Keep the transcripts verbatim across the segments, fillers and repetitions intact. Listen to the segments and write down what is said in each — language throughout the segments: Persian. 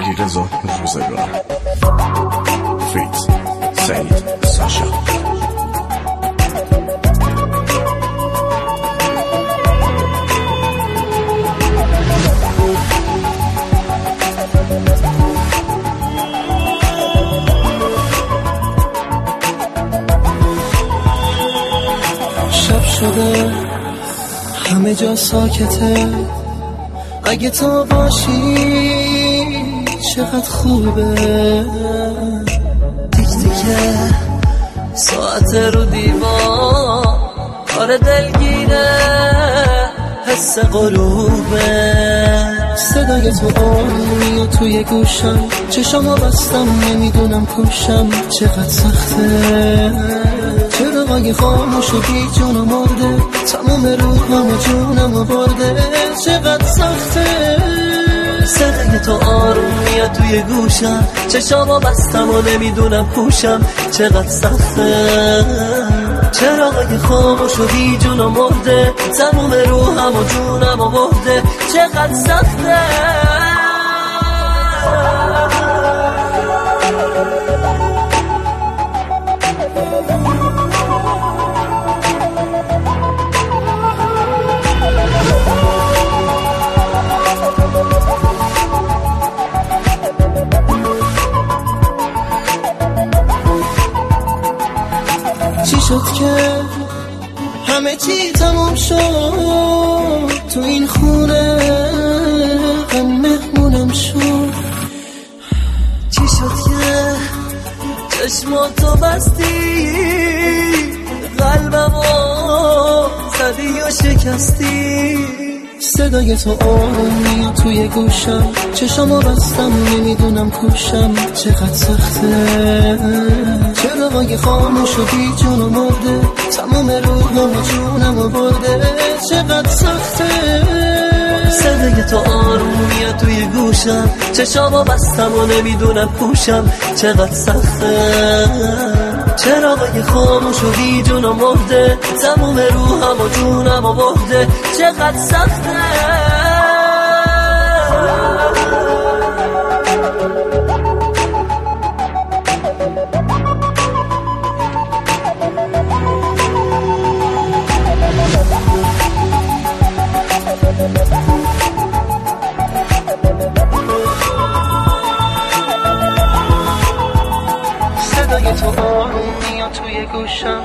علیرضا روزگار، فیت سعید ساشا. شب شده همه جا ساکته، اگه تو باشی چقدر خوبه. تیک تیکه ساعت رو دیوار، کار دلگیره حس غروبه. صدای تو آرومی و توی گوشم، چشامو بستم نمیدونم کوشم چقدر سخته. چراغای خاموش و بی جون و مرده، تمام روحم و جونم و برده چقدر سخته. صدای تو آروم میاد توی گوشم، چشامو بستم و نمیدونم کوشم چقدر سخته. چراغای خاموش و بی جون و مرده، تمام روحم و جونم و برده چقدر سخته. چی شد که همه چی تموم شد؟ تو این خونه غم مهمونم شد. چی شد که چشماتو بستی، قلبمو زدی و شکستی. صدای تو آرومی توی گوشم، چشامو بستم نمیدونم کوشم چقدر سخته. چراغای خاموش و بی جون و مرده، تمام روحم و جونم و برده چقدر سخته. صدای تو آرومی توی گوشم، چشامو بستم و نمیدونم کوشم چقدر سخته. چراغای خاموش و بی جون و مرده، تمام روحم و جونم و برده چقدر سخته. صدای تو آروم میاد توی گوشم،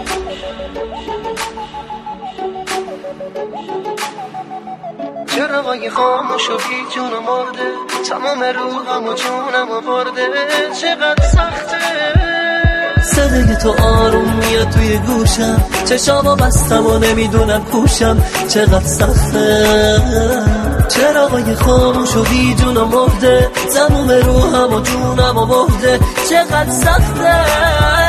چراغای خاموش و بی جون و مرده، تمام روحم و جونم و برده چقدر سخته. صدای تو آروم میاد توی گوشم، چشامو بستم و نمیدونم کوشم چقدر سخته. چراغای خاموش و بی جون و مرده، تمام روحم و جونم و برده چقدر سخته.